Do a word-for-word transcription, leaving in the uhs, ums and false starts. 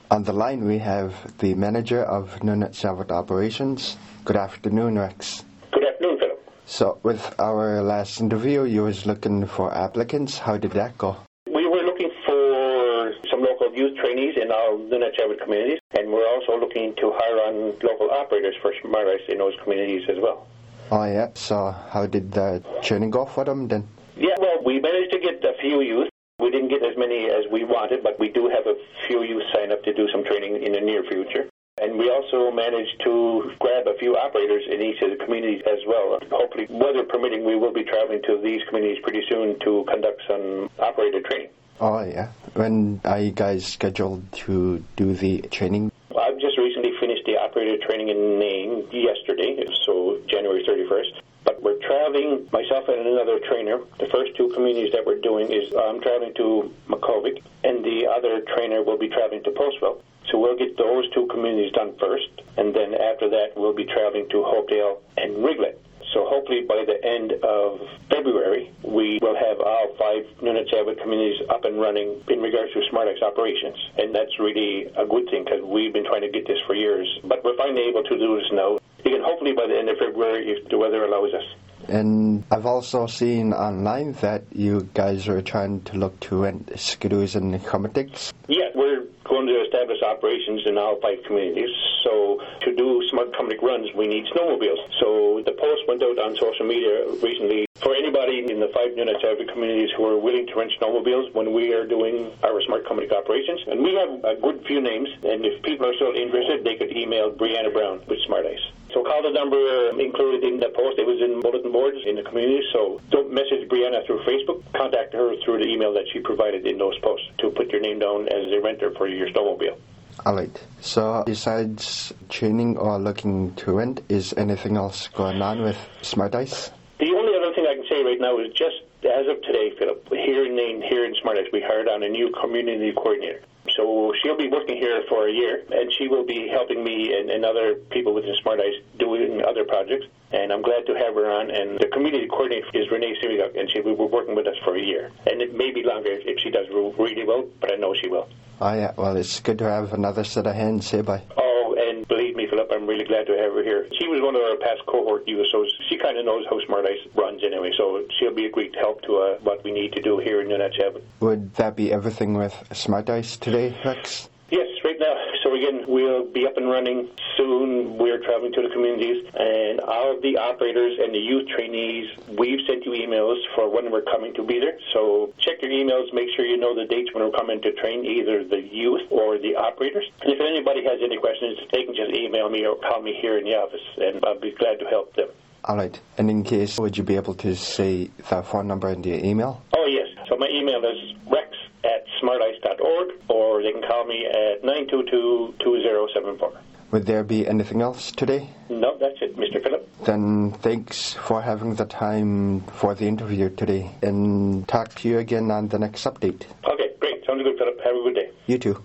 On the line we have the manager of Nunavut Operations. Good afternoon, Rex. Good afternoon, Philip. So with our last interview, you was looking for applicants. How did that go? We were looking for some local youth trainees in our Nunavut communities, and we're also looking to hire on local operators for Smart Ice in those communities as well. Oh yeah, so how did the training go for them then? Yeah, well, we managed to get a few youth. We didn't get as many as we wanted, but we do have a few youth sign up to do some training in the near future. And we also managed to grab a few operators in each of the communities as well. Hopefully, weather permitting, we will be traveling to these communities pretty soon to conduct some operator training. Oh yeah. When are you guys scheduled to do the training? I've just recently finished the operator training in Nain yesterday, so January thirty-first. But we're traveling, myself and another trainer. The first two communities that we're doing is I'm traveling to Makkovik, and the other trainer will be traveling to Postville. So we'll get those two communities done first, and then after that we'll be traveling to Hopedale and Riglet. So hopefully by the end of February, we will have all five Nunavut communities up and running in regards to Smart Ice operations. And that's really a good thing because we've been trying to get this for years. But we're finally able to do this now. Again, hopefully by the end of February if the weather allows us. And I've also seen online that you guys are trying to look to rent skidoos and Hummerdigs. Yeah, we're going to establish operations in all five communities. So to do Smart Hummerdig runs, we need snowmobiles. So the post went out on social media recently for anybody in the five Nunavut communities who are willing to rent snowmobiles when we are doing our Smart Hummerdig operations. And we have a good few names, and if people are still interested, they could email Brianna Brown with Smart Ice. So call the number included in the post. It was in bulletin boards in the community, so don't message Brianna through Facebook. Contact her through the email that she provided in those posts to put your name down as a renter for your snowmobile. All right. So besides training or looking to rent, is anything else going on with Smart Ice? The only other thing I can say right now is just as of today, Philip, here in Nain, here in Smart Ice, we hired on a new community coordinator. So she'll be working here for a year, and she will be helping me and, and other people within Smart Ice doing other projects. And I'm glad to have her on. And the community coordinator is Renee Simiguk, and she will be working with us for a year. And it may be longer if she does really well, but I know she will. Oh yeah, well it's good to have another set of hands here by. Oh, and believe me, Philip, I'm really glad to have her here. She was one of our past cohort youth, so she kind of knows how Smart Ice runs anyway, so she'll be a great help to uh, what we need to do here in Nunavut. Would that be everything with Smart Ice today, Rex? Yes, right now. So again, we'll be up and running soon. We're traveling to the communities, and all of the operators and the youth trainees, we've sent you emails for when we're coming to be there. So check your emails, make sure you know the dates when we're coming to train either the youth or the operators. And if anybody has any questions, they can just email me or call me here in the office, and I'll be glad to help them. All right. And in case, would you be able to say the phone number in the email? Oh, yes. So my email is rex at smartice dot org, or they can call me at nine two two, two zero seven four. Would there be anything else today? No, that's it, Mister Phillip. Then thanks for having the time for the interview today, and talk to you again on the next update. Okay, great. Sounds good, Philip. Have a good day. You too.